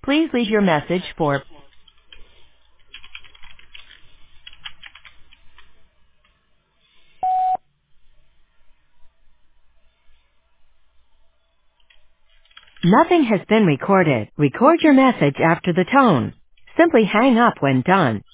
Please leave your message for Nothing has been recorded. Record your message after the tone. Simply hang up when done.